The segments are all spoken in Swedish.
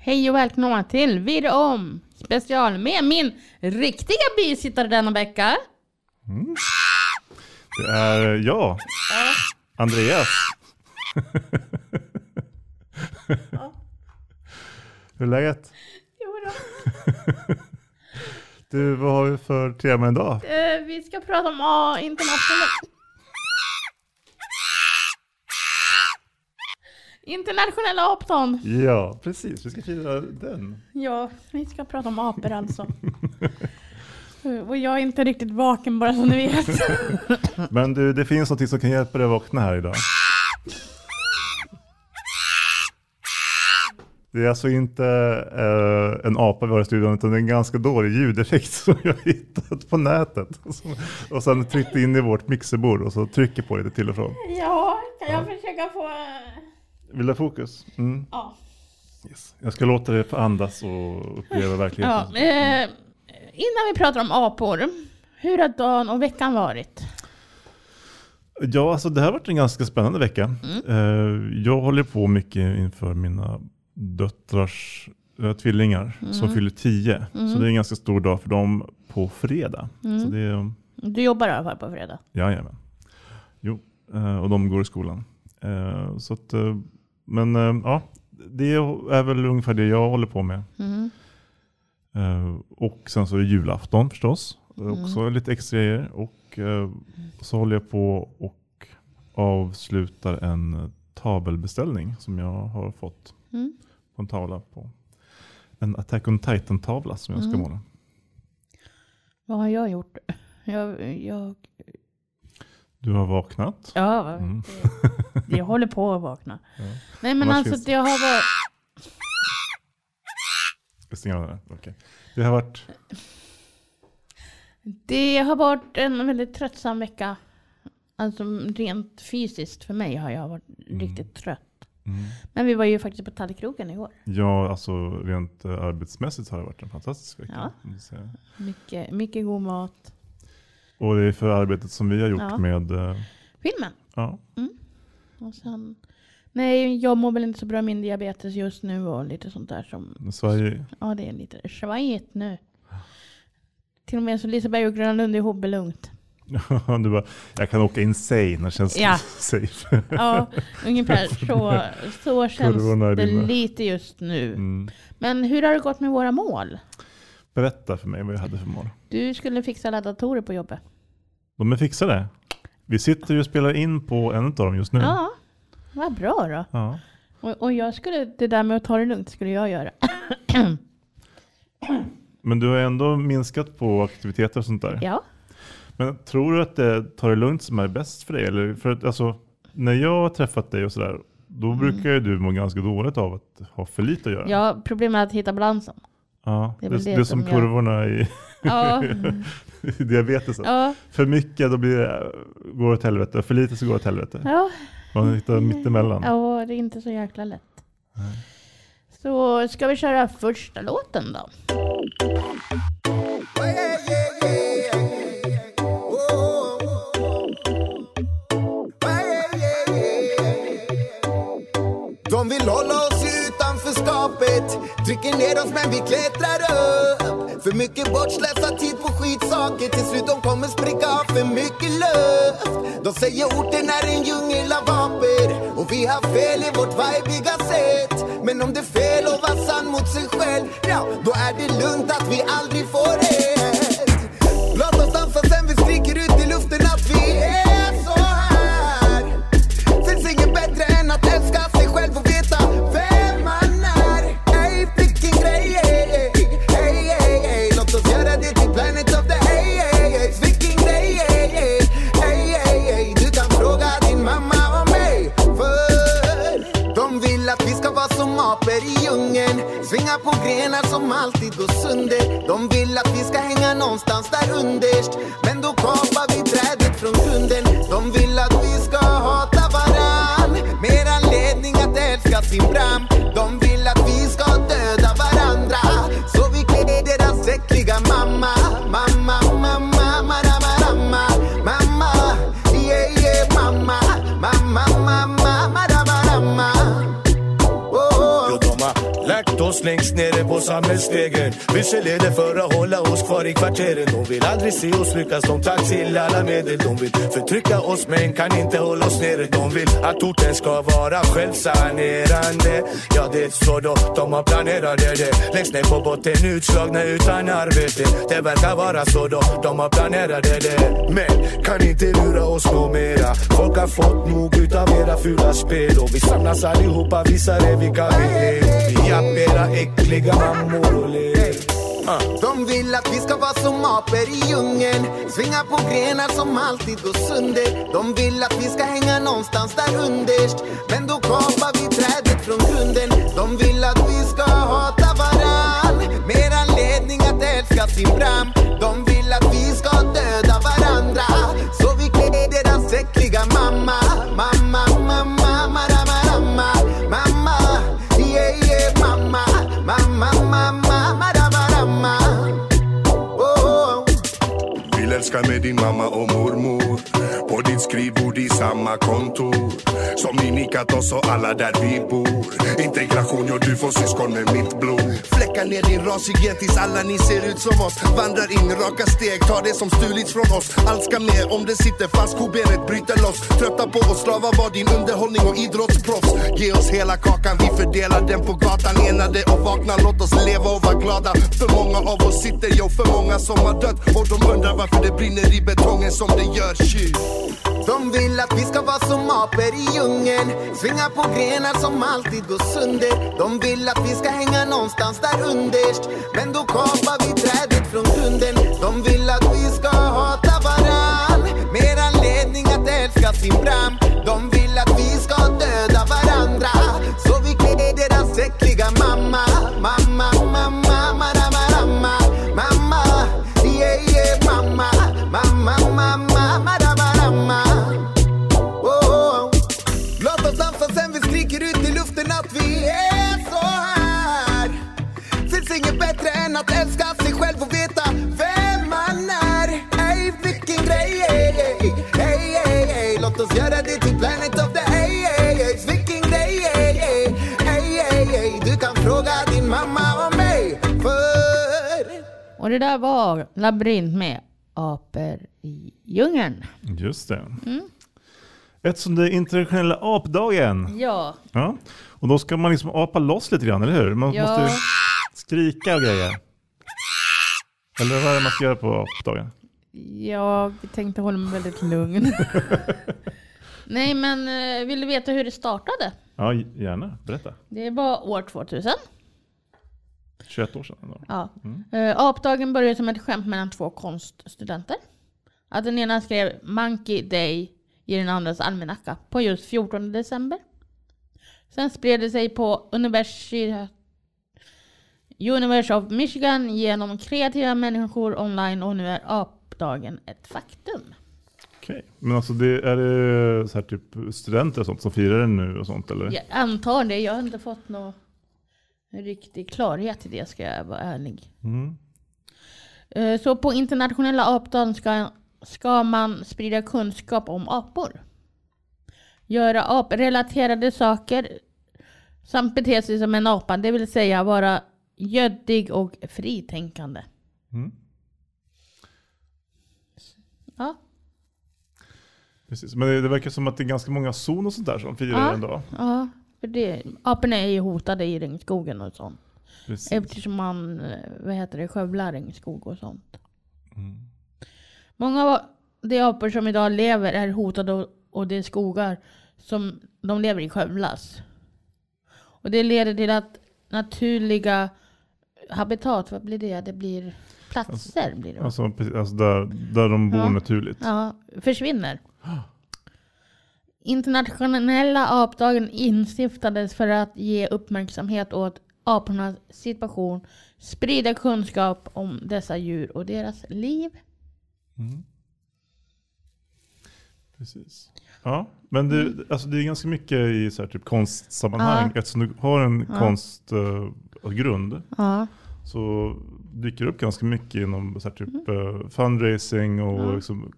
Hej och välkomna till Virre om special med min riktiga bisittare denna vecka. Det är jag, Andreas. Ja. Hur är läget? Jo då. Du, vad har vi för tema idag? Vi ska prata om internationella apton. Ja, precis. Vi ska fira den. Ja, vi ska prata om apor alltså. Och jag är inte riktigt vaken bara som ni vet. Men du, det finns något som kan hjälpa dig att vakna här idag. Det är alltså inte en apa vi har i studion, utan det är en ganska dålig ljudeffekt som jag har hittat på nätet. Och sen tryckt in i vårt mixerbord och så trycker på lite till och från. Ja, kan jag försöka få... Vill du ha fokus? Mm. Ja. Yes. Jag ska låta dig få andas och uppleva verkligheten. Ja, innan vi pratar om apor, hur har dagen och veckan varit? Ja, alltså det här har varit en ganska spännande vecka. Jag håller på mycket inför mina döttrars tvillingar som fyller 10. Så det är en ganska stor dag för dem på fredag. Så det är, Du jobbar i alla fall på fredag? Jajamän. Jo, och de går i skolan. Så att, men ja, det är väl ungefär det jag håller på med. Och sen så är det julafton förstås. Också lite extra grejer. Och så håller jag på och avslutar en tavelbeställning som jag har fått på en tavla på. En Attack on Titan-tavla som jag ska måla. Vad har jag gjort? Jag... Du har vaknat? Ja, jag håller på att vakna. Ja. Nej, men alltså det har varit... Jag stänger av det. Okej. Det har varit... Det har varit en väldigt tröttsam vecka. Alltså rent fysiskt för mig har jag varit riktigt trött. Men vi var ju faktiskt på Tallkroken igår. Ja, alltså rent arbetsmässigt har det varit en fantastisk vecka. Ja. Mycket god mat. Och det är för arbetet som vi har gjort med... filmen. Ja. Och sen... Nej, jag mår väl inte så bra med min diabetes just nu och lite sånt där som... Sverige. Ja, det är lite svajigt nu. Till och med så Liseberg och Gröna Lund ihop är lugnt. Du bara, jag kan åka insane när det känns safe. Ja, ungefär så känns det lite just nu. Men hur har det gått med våra mål? Berätta för mig vad jag hade för mål. Du skulle fixa alla datorer på jobbet. De är fixade. Vi sitter ju och spelar in på en av dem just nu. Ja, vad bra då. Ja. Och jag skulle, det där med att ta det lugnt skulle jag göra. Men du har ändå minskat på aktiviteter och sånt där. Ja. Men tror du att det tar det lugnt som är bäst för dig? Eller för att, alltså, när jag har träffat dig och sådär, då brukar ju du må ganska dåligt av att ha för lite att göra. Ja, problemet är att hitta balansen. Ja, det är som kurvorna i diabetes. Ja. För mycket då går det åt helvete, och för lite så går det åt helvete. Ja. Man hittar mittemellan. Ja, det är inte så jäkla lätt. Nej. Så ska vi köra första låten då? De vill hålla oss utanför skapet, trycker ner oss men vi klättrar upp. För mycket bortslösad tid på skitsaker, till slut de kommer spricka av för mycket luft. De säger orten är en djungel av apor, och vi har fel i vårt vibiga sätt. Men om det är fel och var sann mot sig själv, ja, då är det lugnt att vi aldrig får rätt. Låt oss dansa sen vi skriker ut i luften att vi är så här. Finns inget bättre än att älska sig själv och veta vem man är. Ey, vilken grej, ey, ey, ey, ey. Låt oss göra det till planet of the ey, ey, ey. Vilken grej, ey, ey, ey, ey, ey. Du kan fråga din mamma och mig. För de vill att vi ska vara som apor i djungeln, svinga på grenar som alltid går sönder. De vill att vi ska hänga någonstans där underst, men då kapar vi trädet från grunden. De vill att vi ska hata varann, med anledning att älska sin bram. De vill att vi ska döda varandra, så vi klär deras äckliga mamma. Mamma, mamma, mamma, mamma, mamma, yeah, yeah, mamma, mamma, mamma, mamma, mamma. Jo, de har lagt oss längst nere på samhällsstegen. Vilseleder för att hålla oss kvar i kvarteren. De vill aldrig se oss lyckas, de tar till alla medel. De vill förtrycka oss men kan inte hålla oss nere. De vill att orten ska vara självsanerande. Ja, det är så då, de har planerat det. Längst ner på botten, utslagna utan arbete. Det verkar vara så då, de har planerat det. Men kan inte lura oss nå mera. Folk har fått nog utav era fula spel. Och vi samlas allihopa, visar er vilka vi är. Vi japp era äckliga mammor och ler. De vill att vi ska vara som apor i djungeln, svinga på grenar som alltid går sönder. De vill att vi ska hänga någonstans där underst, men då kapar vi trädet från grunden. De vill att vi ska hata varann, med anledning att älska sin bram. De vill att vi ska döda varandra, så vi klär deras äckliga mamma. Mamma, mamma, mamma, mamma, mamma, yeah, yeah, mamma, mamma, mamma, mamma. Vill älska med din mamma och mormor, på ditt skrivbord i samma kontor, som ni nikat oss och alla där vi bor. Integration, ja, du får syskon med mitt blod. Fläcka ner din rashygien tills alla ni ser ut som oss. Vandrar in raka steg, ta det som stulits från oss. Allt ska med om det sitter fast, kobenet bryter loss. Trötta på oss, slava var din underhållning och idrottsproffs. Ge oss hela kakan, vi fördelar den på gatan. Enade och vakna, låt oss leva och vara glada. För många av oss sitter, jo, för många som har dött. Och de undrar varför det brinner i betongen som det gör. De vill att vi ska vara som apor i djungeln, svinga på grenar som alltid går sönder. De vill att vi ska hänga någonstans där underst, men då kapar vi trädet från grunden. De vill att vi ska hata varann, med anledning att älska sin bram. De vill att vi ska döda varandra, så vi klär deras äckliga mamma. Mamma, mamma, mamma, mamma, mamma, yeah, yeah, mamma, mamma, mamma, mamma. Låt oss dansa sen vi skriker ut i luften att vi är så här. Finns inget bättre än att älska sig själv och veta vem man är. Ey, vilken grej, ey, ey, ey, ey. Låt oss göra det till Planet of the ey, ey, ey. Vilken grej, ey, ey, ey, ey, ey. Du kan fråga din mamma och mig för. Och det där var Labyrint med apor i djungeln. Just det. Eftersom det är internationella apdagen. Ja. Ja. Och då ska man liksom apa loss lite grann, eller hur? Man måste skrika och grejer. Eller vad är det man ska göra på apdagen? Jag tänkte hålla mig väldigt lugn. Nej, men vill du veta hur det startade? Ja, gärna. Berätta. Det var år 2000. 21 år sedan. Då. Ja. Apdagen började som ett skämt mellan två konststudenter. Att den ena skrev Monkey Day i den andras almanacka på just 14 december. Sen spred det sig på University of Michigan genom kreativa människor online, och nu är apdagen ett faktum. Okej, men alltså är det så här typ studenter och sånt som firar den nu och sånt, eller? Jag antar det, jag har inte fått någon riktig klarhet i det, ska jag vara ärlig. Så på internationella apdagen ska man sprida kunskap om apor. Göra aprelaterade saker samt bete sig som en apa, det vill säga vara göddig och fritänkande. Ja. Precis, men det verkar som att det är ganska många zon och sånt där som firar den då. Ja, för aporna är ju hotade i regnskogen och sånt. Precis. Eftersom man skövlar regnskog och sånt. Många av de apor som idag lever är hotade, och det är skogar som de lever i skövlas. Och det leder till att naturliga habitat, vad blir det? Det blir platser. Blir det. Alltså där de bor naturligt. Ja, försvinner. Internationella apdagen instiftades för att ge uppmärksamhet åt apornas situation, sprida kunskap om dessa djur och deras liv. Ja, men det är ganska mycket i så här typ konstsammanhang. Eftersom du har en konstgrund så dyker upp ganska mycket inom så här typ fundraising och liksom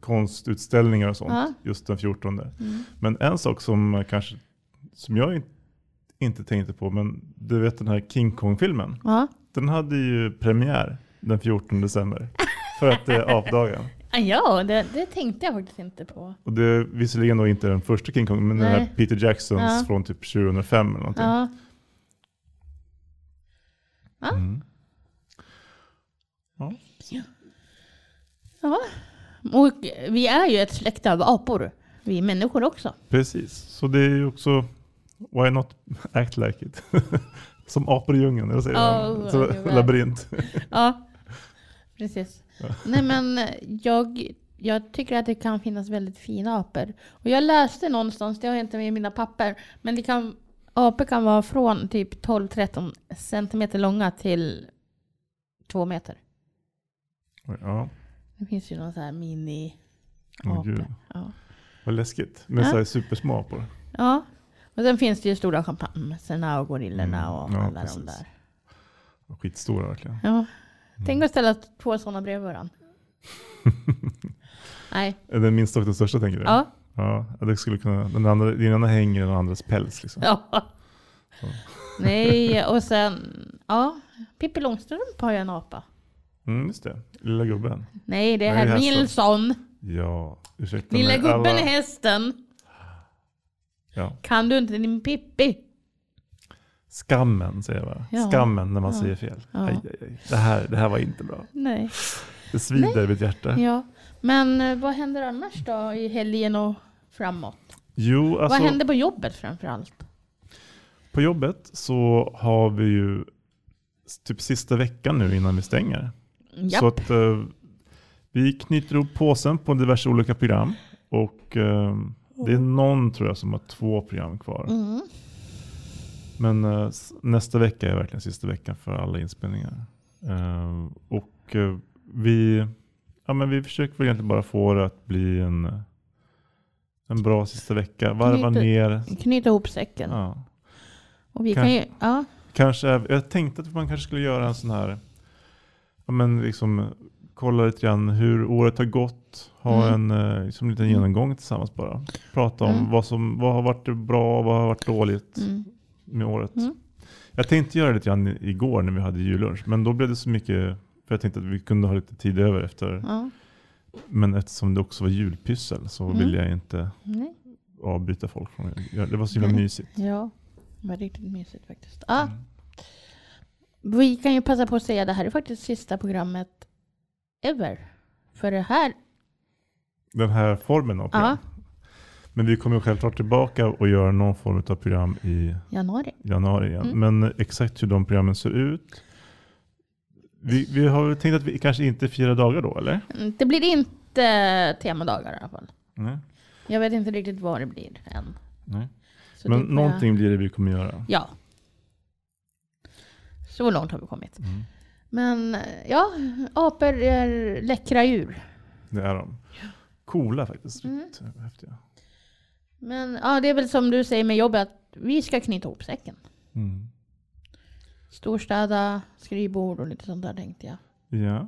konstutställningar och sånt just den 14. Men en sak som jag inte tänkte på, men du vet den här King Kong-filmen. Ja. Den hade ju premiär den 14 december. För att det är apdagen. Ja, det tänkte jag faktiskt inte på. Och det är visserligen då inte den första King Kong, men den här Peter Jacksons från typ 2005 eller någonting. Ja. Ja. Ja. Och vi är ju ett släkt av apor. Vi är människor också. Precis, så det är ju också why not act like it? Som apor i djungeln, eller säger man? Så labyrint. Ja, precis. Nej, men jag tycker att det kan finnas väldigt fina apor. Och jag läste någonstans, det har jag inte med i mina papper, men apor kan vara från typ 12-13 centimeter långa till 2 meter. Ja. Det finns ju någon så här mini-apor. Ja. Vad läskigt. Med så här supersmå apor. Ja. Och sen finns det ju stora schimpanserna och gorillorna och alla precis. De där. Skitstora verkligen. Ja. Tänk att ställa 2 sådana bredvid varandra. Nej. Är den minsta och den största, tänker du? Ja. Ja, det skulle kunna, den ena hänger i den andras päls liksom. Ja. Så. Nej, och sen Pippi Långstrump har ju en apa. Just det. Lilla gubben. Nej, det är herr Nilsson. Ja, ursäkta. Lilla gubben är hästen. Ja. Kan du inte din Pippi? Skammen, säger jag bara. Ja. Skammen när man säger fel. Ja. Aj. Det här var inte bra. Nej. Det svider i mitt hjärta. Ja. Men vad händer annars då i helgen och framåt? Jo, alltså, vad händer på jobbet framförallt? På jobbet så har vi ju typ sista veckan nu innan vi stänger. Japp. Så att vi knyter ihop påsen på diverse olika program. Och det är någon, tror jag, som har 2 program kvar. Men nästa vecka är verkligen sista veckan för alla inspelningar. Och vi försöker väl egentligen bara få det att bli en bra sista vecka. Varva ner. Knyta ihop säcken. Ja. Och vi kan ju, kanske, jag tänkte att man kanske skulle göra en sån här, liksom kolla lite grann hur året har gått, ha en liksom liten genomgång tillsammans bara. Prata om vad har varit bra, vad har varit dåligt med året. Jag tänkte göra det lite grann igår när vi hade jullunch, men då blev det så mycket, för jag tänkte att vi kunde ha lite tid över efter. Men eftersom det också var julpyssel så ville jag inte avbryta folk från det. Det var så himla mysigt. Ja, det var riktigt mysigt faktiskt. Vi kan ju passa på att säga att det här är faktiskt sista programmet ever. För det här. Den här formen av program. Men vi kommer ju självklart tillbaka och göra någon form av program i januari igen. Men exakt hur de programmen ser ut. Vi har tänkt att vi kanske inte 4 dagar då, eller? Det blir inte temadagar i alla fall. Nej. Jag vet inte riktigt vad det blir än. Nej. Men någonting blir det vi kommer göra. Ja. Så långt har vi kommit. Men apor är läckra djur. Det är de. Coola faktiskt. Häftiga. Men det är väl som du säger med jobbet, att vi ska knyta ihop säcken. Storstäda, skrivbord och lite sånt där, tänkte jag. Ja.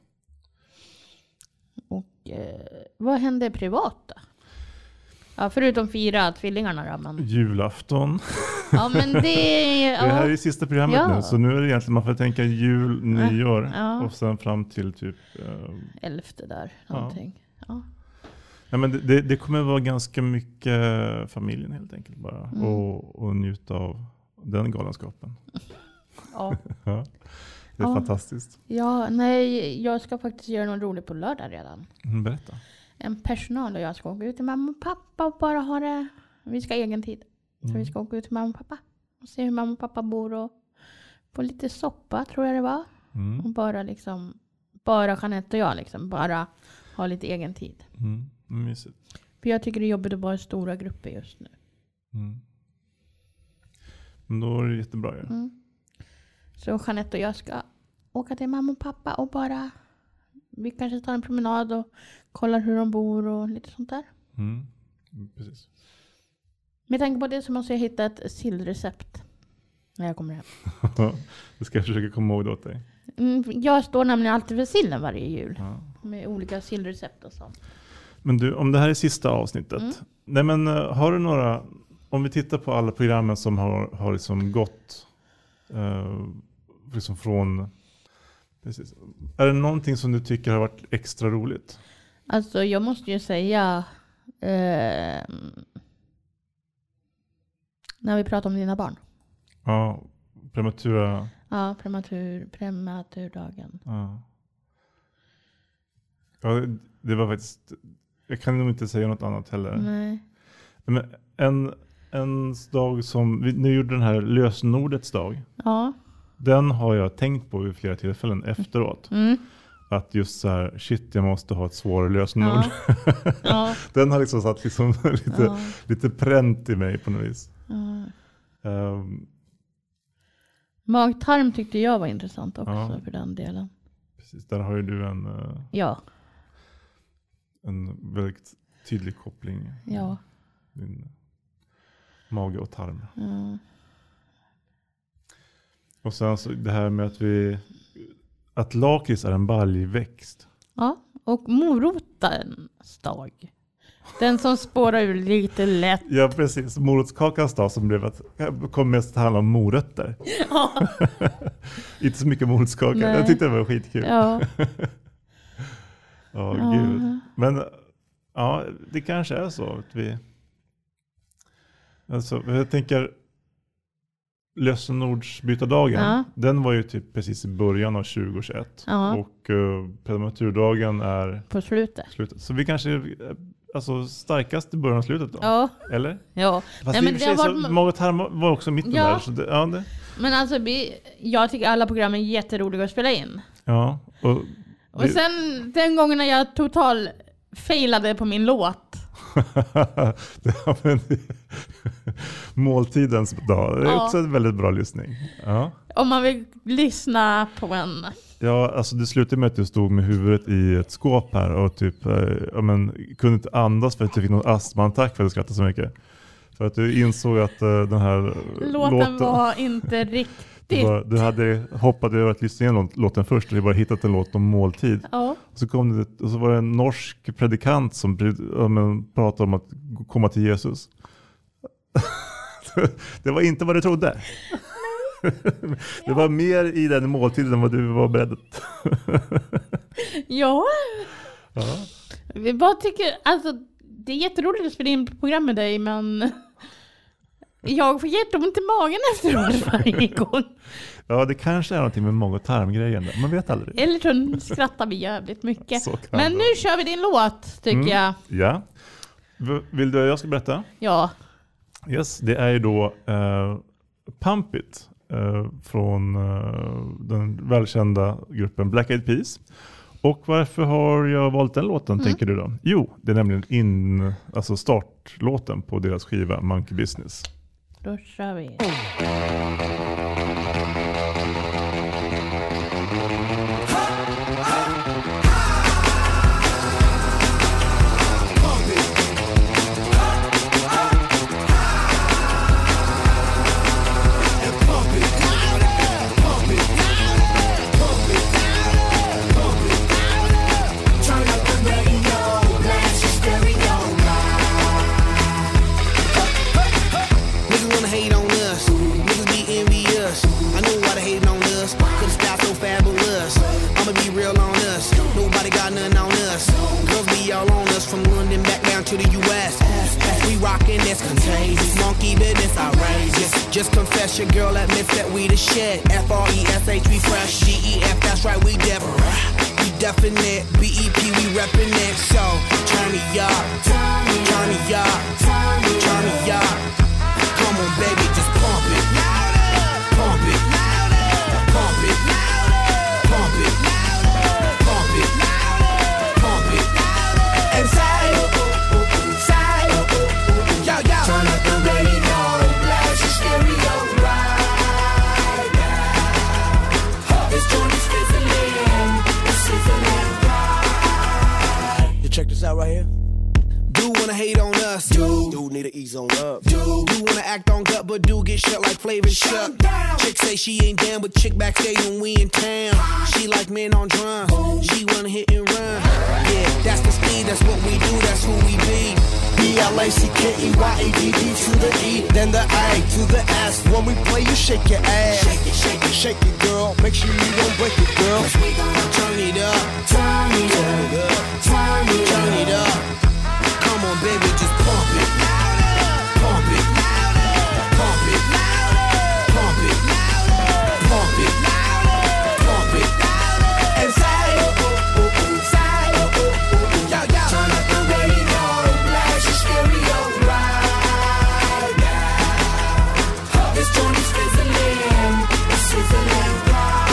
Och vad händer privat då? Ja, förutom 4 tvillingarna då. Men... Julafton. Ja, men det det här är sista programmet nu. Så nu är det egentligen, man får tänka jul, nyår. Och sen fram till typ 11 där, någonting. Ja, men det kommer vara ganska mycket familjen helt enkelt bara. Och njuta av den galenskapen. Ja. Det är fantastiskt. Ja, nej, jag ska faktiskt göra något roligt på lördag redan. Berätta. En personal och jag ska åka ut till mamma och pappa och bara ha det. Vi ska ha egen tid. Så vi ska åka ut till mamma och pappa och se hur mamma och pappa bor och få lite soppa, tror jag det var. Och bara Jeanette och jag bara ha lite egen tid. Mysigt. För jag tycker det är jobbigt att vara i stora grupper just nu. Men då är det jättebra. Ja. Så Jeanette och jag ska åka till mamma och pappa och bara, vi kanske tar en promenad och kollar hur de bor och lite sånt där. Precis. Med tanke på det så måste jag hitta ett sillrecept när jag kommer hem. Det ska jag försöka komma ihåg åt dig. Jag står nämligen alltid för sillen varje jul. Med olika sillrecept och sånt. Men du, om det här är sista avsnittet. Nej, men har om vi tittar på alla programmen som har liksom gått liksom från... Precis. Är det någonting som du tycker har varit extra roligt? Alltså jag måste ju säga när vi pratar om dina barn. Ja, prematura... Ja, prematurdagen. Ja, det var faktiskt... Jag kan nog inte säga något annat heller. Nej. Men en dag som... Nu gjorde den här lösenordets dag. Ja. Den har jag tänkt på vid flera tillfällen efteråt. Att just så här, shit, jag måste ha ett svårare lösenord. Ja. Den har liksom satt liksom lite pränt i mig på något vis. Magtarm tyckte jag var intressant också för den delen. Precis, där har ju du en väldigt tydlig koppling. Ja. Din mage och tarm. Och sen så det här med att lakrits är en baljväxt. Ja, och morotens dag. Den som spårar ur lite lätt. Ja, precis. Morotskakans dag som kom mest handla om morötter. Ja. Inte så mycket morotskaka. Nej. Jag tyckte det var skitkul. Ja. Gud. Men ja, det kanske är så att vi... Alltså, jag tänker... Lösenordsbytardagen, den var ju typ precis i början av 2021. Och prematurdagen är på slutet. Så vi kanske alltså starkast i början och slutet då. Ja. Eller? Ja. Fast nej, men det var Margot Harm var också mitten där. Så det. Men alltså jag tycker alla program är jätteroliga att spela in. Ja. Och sen den gången när jag total failade på min låt. Måltidens dag. Det är också en väldigt bra lyssning. Ja. Om man vill lyssna på en. Ja, alltså det slutade med att jag stod med huvudet i ett skåp här och typ kunde inte andas för att jag fick någon astmaattack för att jag skrattade så mycket. För att du insåg att den här låten var inte riktigt. Du hade hoppat över att lyssna igenom låten först och du bara hittat en låt om måltid. Ja. Och så var det en norsk predikant som pratade om att komma till Jesus. Det var inte vad du trodde. Det var mer i den måltiden än vad du var beredd. Ja. Vi bara tycker, alltså det är jätteroligt att spela in program med dig, men jag får jätteont i magen efteråt varje gång. Ja, det kanske är någonting med mag- och tarmgrejen. Man vet aldrig. Eller så skrattar vi jävligt mycket. Men nu kör vi din låt, tycker jag. Ja. Vill du att jag ska berätta? Ja. Yes, det är ju då Pump It från den välkända gruppen Black Eyed Peas. Och varför har jag valt den låten, tänker du då? Jo, det är nämligen startlåten på deras skiva Monkey Business. Då kör vi. To the U.S. We rockin' this contagious. Monkey business outrageous. Just confess your girl admits that we the shit. F-R-E-S-H, we fresh. G-E-F, that's right, we different. We definite. B-E-P, we reppin' it. So, turn me up. Turn me up. Turn me up. Come on, baby, just pump it. Pump it. Pump it. Pump it. Pump it. Pump it. And say, turn up the radio, blast your stereo right now. This joint is sizzling right. You check this out right here. Do wanna hate on us, do dude need to ease on up. Dude, you wanna act on gut, but do get shut like Flavor Chuck. Chick say she ain't down with chick backstage when we in town. She like men on drum. She wanna hit and run. Yeah, that's the speed, that's what we do, that's who we be. B-L-A-C-K-E-Y-A-D-D to the E, then the A to the S. When we play, you shake your ass. Shake it, shake it, shake it, girl. Make sure you don't break it, girl. We gonna turn it up, turn it up, turn it up. Come on, baby, just pump it, pump it, pump it, pump it, pump it, pump it, and say, say, yo, yo. Turn up the radio, blast your stereo right now. This joint is fizzling, it's sizzling right.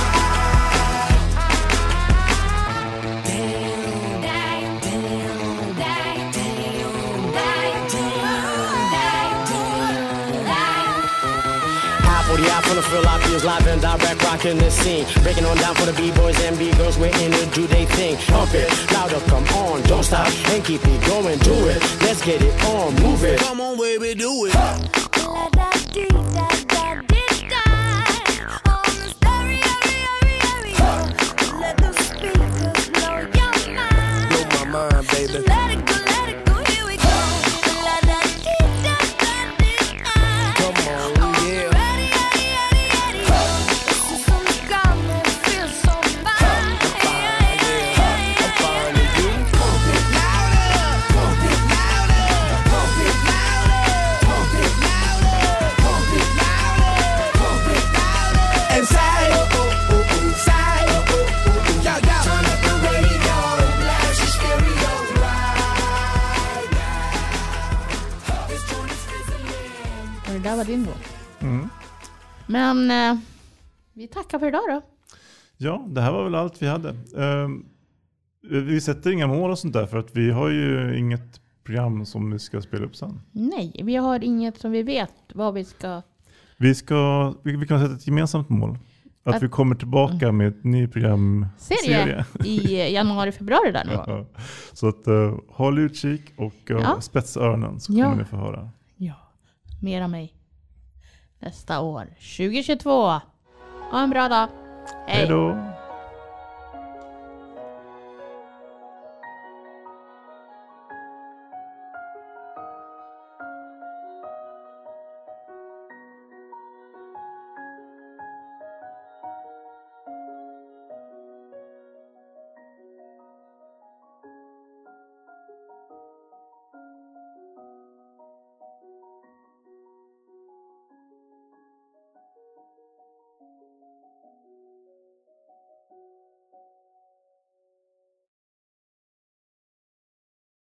From the field, I feels live and direct, rocking this scene. Breaking on down for the B-boys and B-girls, we're in to do they thing. Pump it, louder, come on, don't stop, and keep it going, do it. Let's get it on, move it. Come on, baby, do it. Let the speakers blow your mind. Blow my mind, baby. Let it go, here we go. Come on, yeah. Det där var din då. Men vi tackar för idag då. Ja, det här var väl allt vi hade. Vi sätter inga mål och sånt där för att vi har ju inget program som vi ska spela upp sen. Nej, vi har inget som vi vet vad vi ska... Vi kan sätta ett gemensamt mål. Att vi kommer tillbaka med ett ny programserie i januari, februari där nu. Ja. Så att håll utkik och spetsa öronen så kommer ni få höra. Ja, mer av mig. Nästa år, 2022. Ha en bra dag. Hej då.